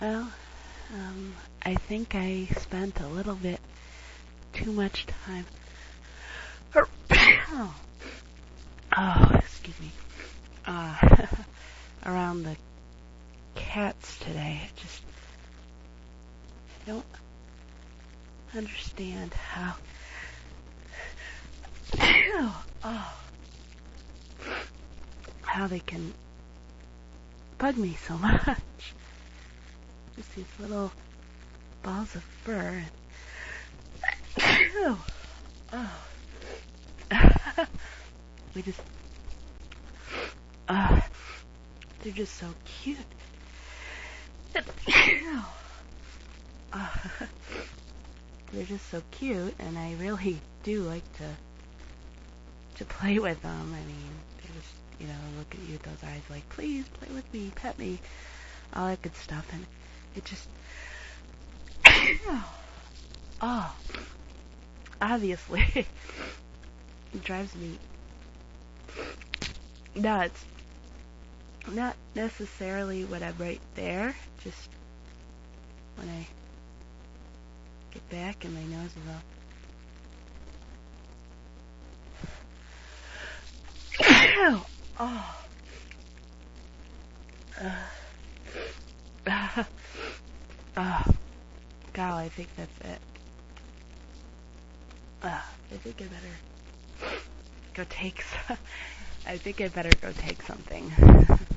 Well, I think I spent a little bit too much time. Excuse me. Around the cats today. I don't understand how they can bug me so much. Just these little balls of fur. We just, they're just so cute. They're just so cute, and I really do like to play with them. I mean, they just, look at you with those eyes like, please play with me, pet me, all that good stuff, and it just, obviously, it drives me nuts. Not necessarily when I'm right there, just when I get back and my nose is all. God, I think that's it. I think I better go take. I think I better go take something.